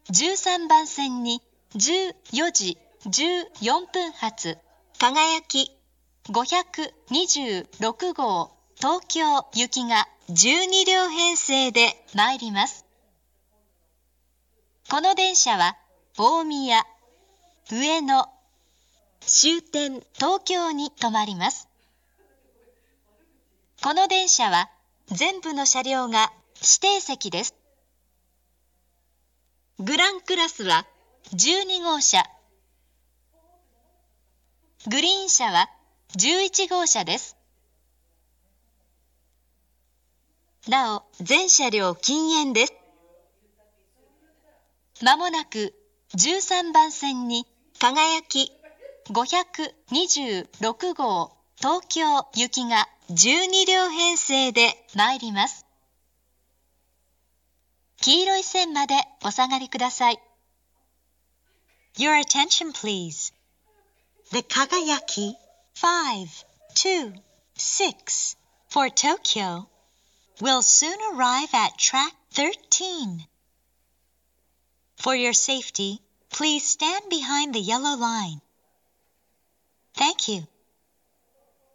13番線に14時14分発輝き526号東京行きが12両編成で参ります。この電車は大宮、上野、終点東京に停まります。この電車は全部の車両が指定席です。グランクラスは12号車、グリーン車は11号車です。なお、全車両禁煙です。まもなく13番線に輝き526号東京行きが12両編成で参ります。黄色い線までお下がりください。Your attention please. The Kagayaki 526 for Tokyo will soon arrive at track 13. For your safety, please stand behind the yellow line. Thank you.